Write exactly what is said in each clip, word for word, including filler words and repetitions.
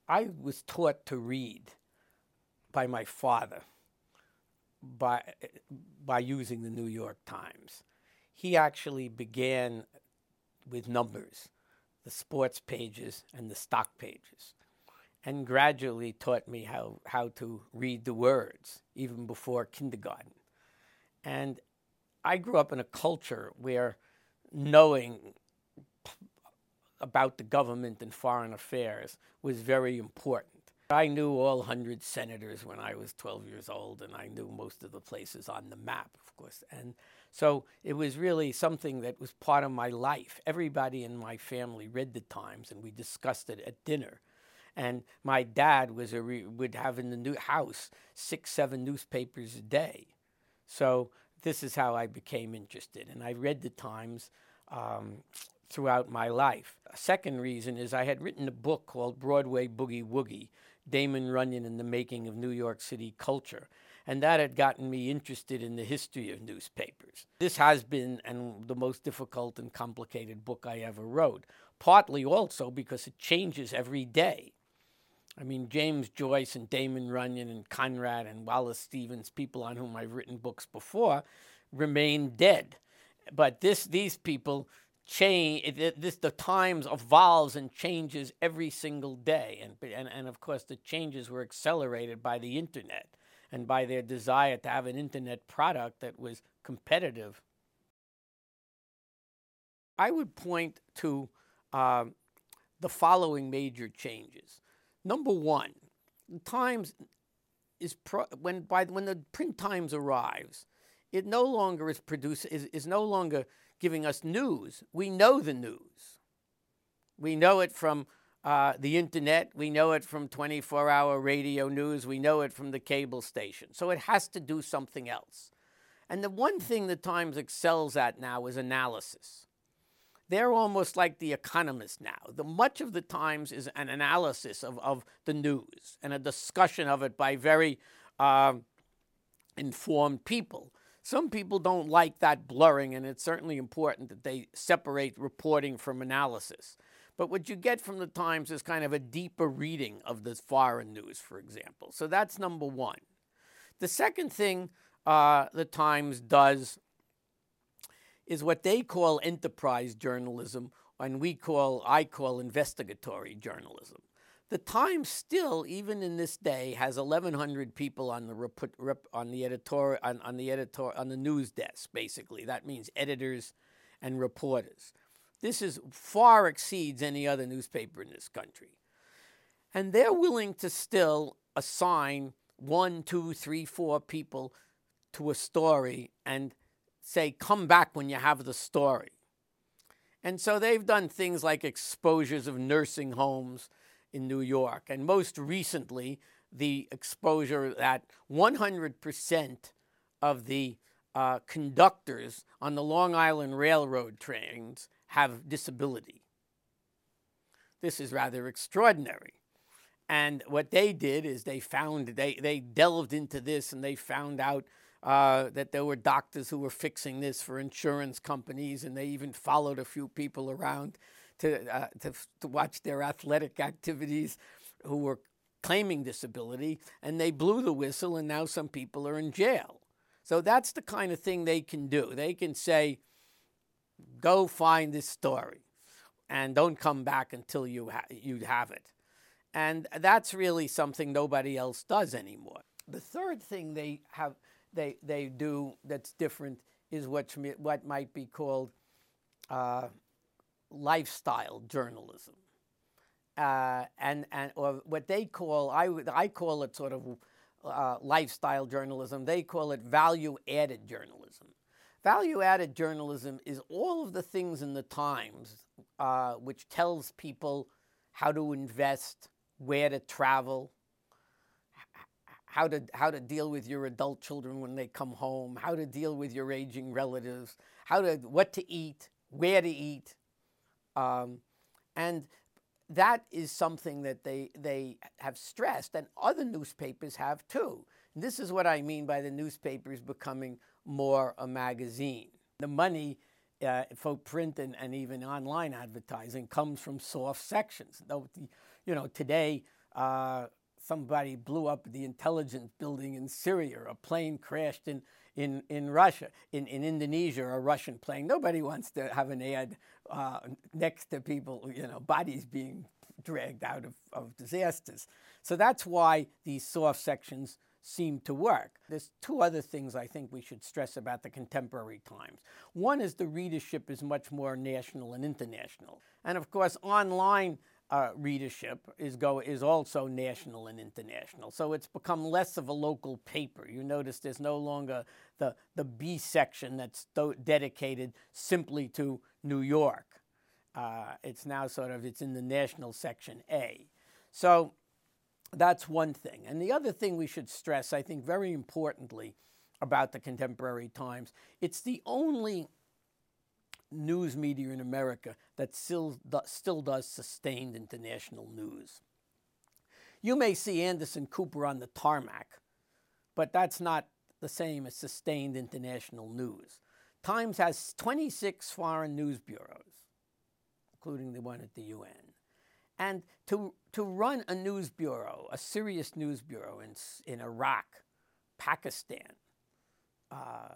I was taught to read by my father by, by using the New York Times. He actually began with numbers, the sports pages and the stock pages, and gradually taught me how, how to read the words, even before kindergarten. And I grew up in a culture where knowing about the government and foreign affairs was very important. I knew all one hundred senators when I was twelve years old, and I knew most of the places on the map, of course. And so it was really something that was part of my life. Everybody in my family read the Times, and we discussed it at dinner. And my dad was a re- would have in the new house six, seven newspapers a day. So this is how I became interested. And I read the Times um, throughout my life. A second reason is I had written a book called Broadway Boogie Woogie, Damon Runyon and the Making of New York City Culture. And that had gotten me interested in the history of newspapers. This has been and the most difficult and complicated book I ever wrote, partly also because it changes every day. I mean, James Joyce and Damon Runyon and Conrad and Wallace Stevens, people on whom I've written books before, remain dead. But this, these people change. This, the Times evolves and changes every single day. And, and, and of course, the changes were accelerated by the internet and by their desire to have an internet product that was competitive. I would point to uh, the following major changes. Number one, the Times is pro- when by when the print Times arrives, it no longer is produce is, is no longer giving us news. We know the news. We know it from uh, the internet. We know it from twenty-four hour radio news. We know it from the cable station. So it has to do something else. And the one thing the Times excels at now is analysis. They're almost like The Economist now. The, much of the Times is an analysis of, of the news and a discussion of it by very uh, informed people. Some people don't like that blurring, and it's certainly important that they separate reporting from analysis. But what you get from the Times is kind of a deeper reading of the foreign news, for example. So that's number one. The second thing uh, the Times does is what they call enterprise journalism, and we call, I call investigatory journalism. The Times still, even in this day, has eleven hundred people on the rep, rep, on the editor on, on the editor on the news desk. Basically, that means editors and reporters. This is far exceeds any other newspaper in this country, and they're willing to still assign one, two, three, four people to a story and say, come back when you have the story. And so they've done things like exposures of nursing homes in New York. And most recently, the exposure that one hundred percent of the uh, conductors on the Long Island Railroad trains have disability. This is rather extraordinary. And what they did is they found, they, they delved into this and they found out Uh, that there were doctors who were fixing this for insurance companies, and they even followed a few people around to, uh, to, to watch their athletic activities who were claiming disability, and they blew the whistle, and now some people are in jail. So that's the kind of thing they can do. They can say, go find this story, and don't come back until you, ha- you have it. And that's really something nobody else does anymore. The third thing they have They they do that's different is what what might be called uh, lifestyle journalism, uh, and and or what they call I I call it sort of uh, lifestyle journalism. They call it value added journalism. Value added journalism is all of the things in the Times uh, which tells people how to invest, where to travel, how to how to deal with your adult children when they come home, how to deal with your aging relatives, how to what to eat, where to eat, um, and that is something that they they have stressed, and other newspapers have too. And this is what I mean by the newspapers becoming more a magazine. The money uh, for print and, and even online advertising comes from soft sections. You know, today. uh, somebody blew up the intelligence building in Syria, or a plane crashed in, in, in Russia, in, in Indonesia, or a Russian plane. Nobody wants to have an ad uh, next to people, you know, bodies being dragged out of, of disasters. So that's why these soft sections seem to work. There's two other things I think we should stress about the contemporary Times. One is the readership is much more national and international. And of course, online uh, readership is, go, is also national and international. So it's become less of a local paper. You notice there's no longer the, the B section that's dedicated simply to New York. Uh, it's now sort of, it's in the national section A. So that's one thing. And the other thing we should stress, I think very importantly, about the contemporary Times, it's the only news media in America that still, still does sustained international news. You may see Anderson Cooper on the tarmac, but that's not the same as sustained international news. Times has twenty-six foreign news bureaus, including the one at the U N. And to, to run a news bureau, a serious news bureau in, in Iraq, Pakistan, uh,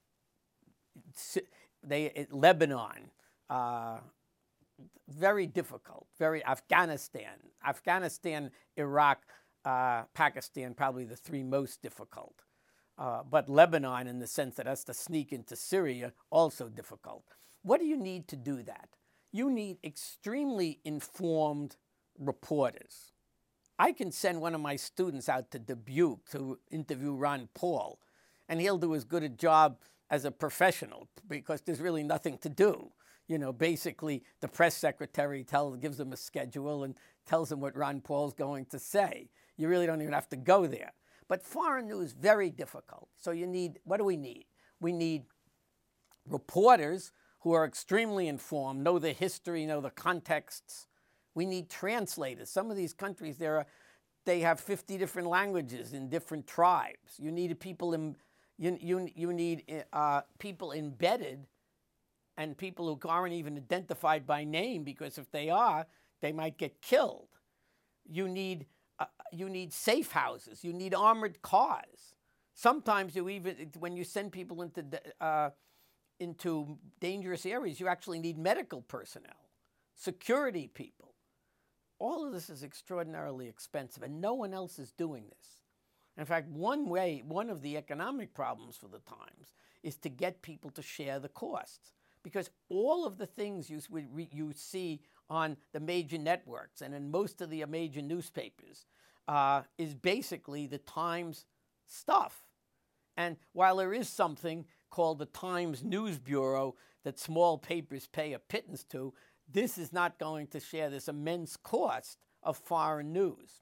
they, Lebanon, uh, very difficult, very Afghanistan, Afghanistan, Iraq, uh, Pakistan, probably the three most difficult. Uh, but Lebanon, in the sense that has to sneak into Syria, also difficult. What do you need to do that? You need extremely informed reporters. I can send one of my students out to Dubuque to interview Ron Paul, and he'll do as good a job as a professional because there's really nothing to do. You know, basically, the press secretary tells, gives him a schedule and tells him what Ron Paul's going to say. You really don't even have to go there. But foreign news, very difficult. So you need, what do we need? We need reporters who are extremely informed, know the history, know the contexts. We need translators. Some of these countries, there are, they have fifty different languages in different tribes. You need people in, you, you, you need uh, people embedded, and people who aren't even identified by name, because if they are, they might get killed. You need, uh, you need safe houses. You need armored cars. Sometimes you even, when you send people into uh, into dangerous areas, you actually need medical personnel, security people. All of this is extraordinarily expensive, and no one else is doing this. In fact, one way, one of the economic problems for the Times is to get people to share the costs, because all of the things you, you see on the major networks and in most of the major newspapers uh, is basically the Times stuff. And while there is something called the Times News Bureau that small papers pay a pittance to, this is not going to share this immense cost of foreign news.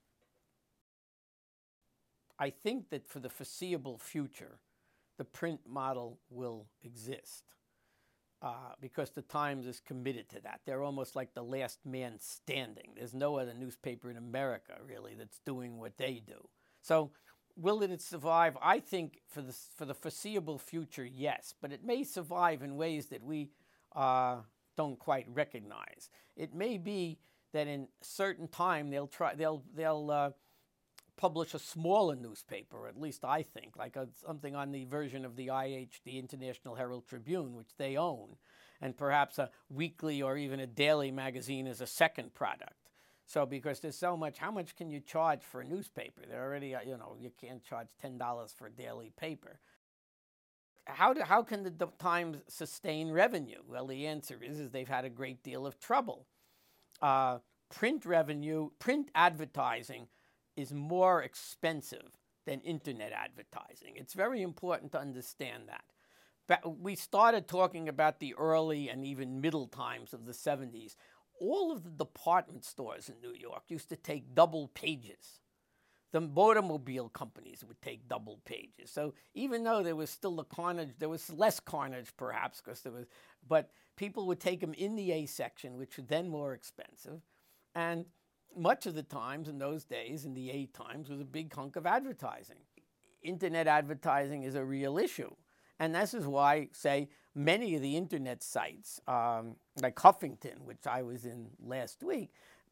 I think that for the foreseeable future, the print model will exist uh, because the Times is committed to that. They're almost like the last man standing. There's no other newspaper in America, really, that's doing what they do. So will it survive? I think for the, for the foreseeable future, yes, but it may survive in ways that we uh, don't quite recognize. It may be that in a certain time they'll try, they'll, they'll uh, publish a smaller newspaper, at least I think, like a, something on the version of the I H, the International Herald Tribune, which they own, and perhaps a weekly or even a daily magazine as a second product. So because there's so much, how much can you charge for a newspaper? They're already, you know, you can't charge ten dollars for a daily paper. How, do, how can the Times sustain revenue? Well, the answer is, is they've had a great deal of trouble. Uh, print revenue, print advertising is more expensive than internet advertising. It's very important to understand that. But we started talking about the early and even middle times of the seventies. All of the department stores in New York used to take double pages. The automobile companies would take double pages. So even though there was still the carnage, there was less carnage perhaps because there was, but people would take them in the A section, which was then more expensive. And much of the Times in those days, in the A Times, was a big hunk of advertising. Internet advertising is a real issue. And this is why, say, many of the internet sites, um, like Huffington, which I was in last week,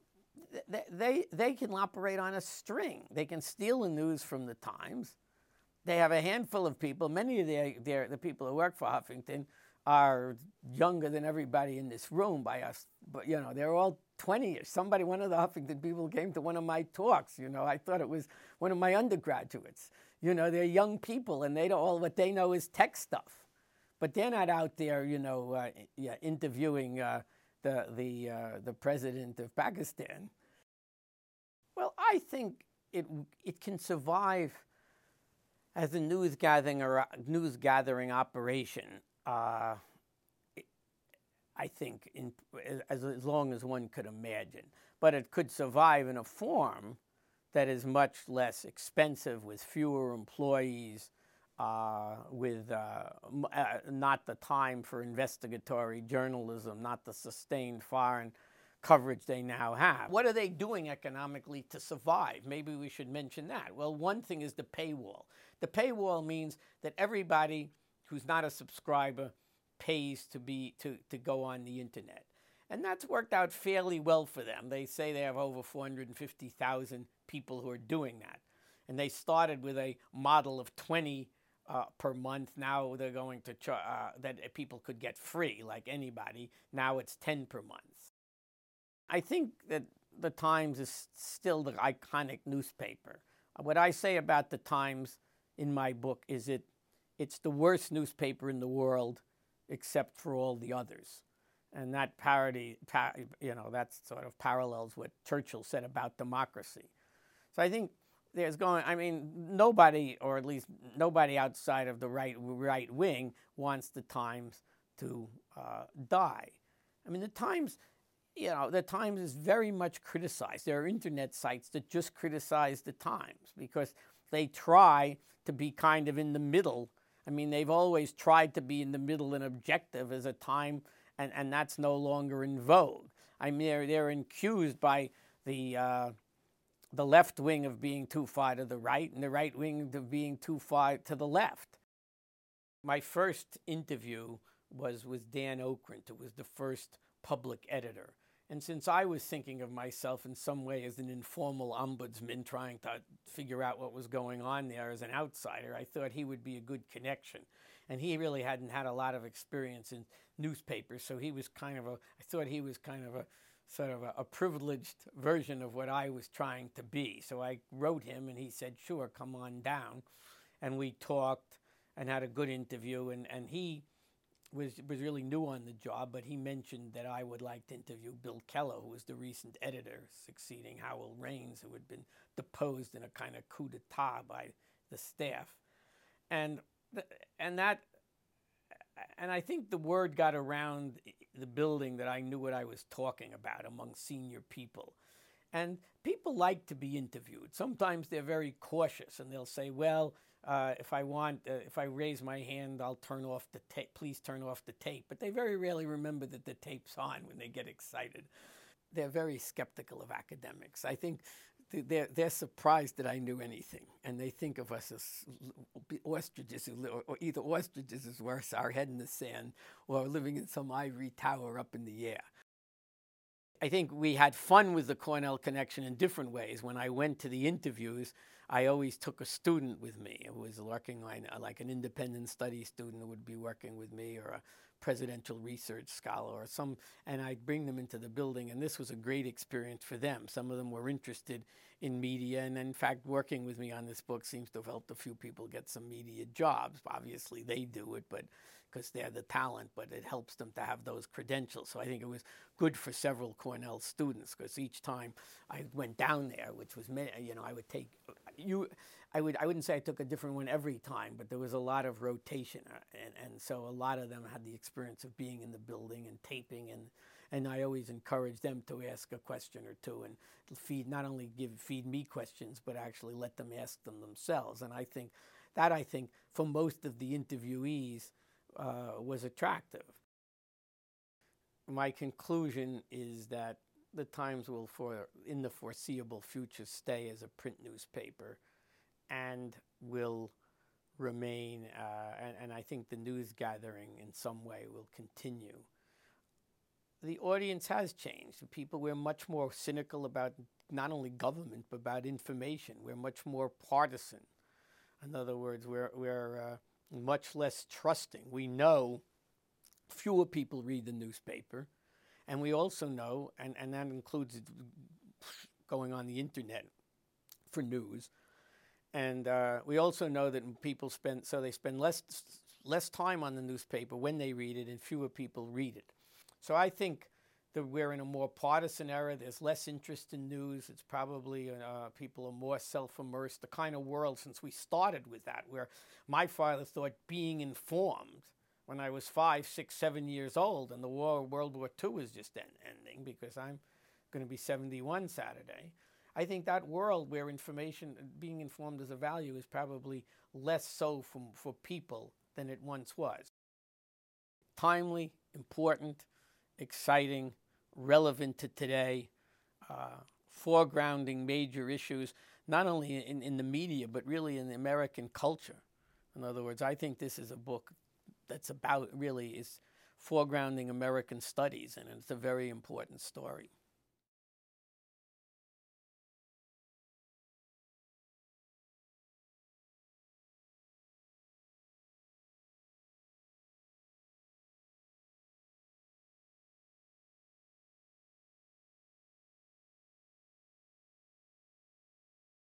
they, they, they can operate on a string. They can steal the news from the Times. They have a handful of people. Many of their, their, the people who work for Huffington are younger than everybody in this room by us. But, you know, they're all twenty-ish. Somebody, one of the Huffington people came to one of my talks. You know, I thought it was one of my undergraduates. You know, they're young people, and they don't, all what they know is tech stuff. But they're not out there, you know, uh, yeah, interviewing uh, the, the, uh, the president of Pakistan. Well, I think it, it can survive as a news gathering or news gathering operation. Uh, I think in, as, as long as one could imagine. But it could survive in a form that is much less expensive, with fewer employees, uh, with uh, uh, not the time for investigatory journalism, not the sustained foreign coverage they now have. What are they doing economically to survive? Maybe we should mention that. Well, one thing is the paywall. The paywall means that everybody who's not a subscriber pays to be to, to go on the internet. And that's worked out fairly well for them. They say they have over four hundred fifty thousand people who are doing that. And they started with a model of twenty uh, per month. Now they're going to char- uh, that people could get free, like anybody. Now it's ten per month. I think that the Times is still the iconic newspaper. What I say about the Times in my book is it it's the worst newspaper in the world, except for all the others. And that parody, you know, that sort of parallels what Churchill said about democracy. So I think there's going, I mean, nobody, or at least nobody outside of the right right wing, wants the Times to uh, die. I mean, the Times, you know, the Times is very much criticized. There are internet sites that just criticize the Times because they try to be kind of in the middle. I mean, they've always tried to be in the middle and objective as a time, and, and that's no longer in vogue. I mean, they're, they're accused by the uh, the left wing of being too far to the right and the right wing of being too far to the left. My first interview was with Dan Okrent, who was the first public editor. And since I was thinking of myself in some way as an informal ombudsman trying to figure out what was going on there as an outsider, I thought he would be a good connection. And he really hadn't had a lot of experience in newspapers, so he was kind of a, I thought he was kind of a sort of a, a privileged version of what I was trying to be. So I wrote him, and he said, sure, come on down. And we talked and had a good interview, and, and he was was really new on the job, but he mentioned that I would like to interview Bill Keller, who was the recent editor, succeeding Howell Raines, who had been deposed in a kind of coup d'etat by the staff. And th- and that and I think the word got around the building that I knew what I was talking about among senior people. And people like to be interviewed. Sometimes they're very cautious, and they'll say, well, Uh, if I want, uh, if I raise my hand, I'll turn off the tape. Please turn off the tape. But they very rarely remember that the tape's on when they get excited. They're very skeptical of academics. I think they're, they're surprised that I knew anything. And they think of us as ostriches, or either ostriches is worse, our head in the sand, or living in some ivory tower up in the air. I think we had fun with the Cornell connection in different ways. When I went to the interviews, I always took a student with me who was working on, like an independent study student who would be working with me, or a presidential research scholar or some, and I'd bring them into the building, and this was a great experience for them. Some of them were interested in media, and in fact, working with me on this book seems to have helped a few people get some media jobs. Obviously, they do it, but because they're the talent, but it helps them to have those credentials. So I think it was good for several Cornell students, because each time I went down there, which was, you know, I would take, you, I, would, I wouldn't say I took a different one every time, but there was a lot of rotation. And, and so a lot of them had the experience of being in the building and taping, and, and I always encouraged them to ask a question or two and feed, not only give, feed me questions, but actually let them ask them themselves. And I think that, I think, for most of the interviewees, Uh, was attractive. My conclusion is that the Times will, for in the foreseeable future, stay as a print newspaper, and will remain, uh, and, and I think the news gathering in some way will continue. the audience has changed. People, we're much more cynical about not only government, but about information. We're much more partisan. In other words, we're, we're uh, much less trusting. We know fewer people read the newspaper, and we also know, and, and that includes going on the internet for news, and uh, we also know that people spend, so they spend less, less time on the newspaper when they read it, and fewer people read it. So I think that we're in a more partisan era. There's less interest in news. It's probably uh, people are more self-immersed, the kind of world since we started with that, where my father thought being informed when I was five, six, seven years old, and the war, World War Two was just en ending, because I'm going to be seventy-one Saturday. I think that world where information, being informed as a value, is probably less so for, for people than it once was. Timely, important, exciting, relevant to today, uh, foregrounding major issues, not only in, in the media, but really in the American culture. In other words, I think this is a book that's about, really is foregrounding American studies, and it's a very important story.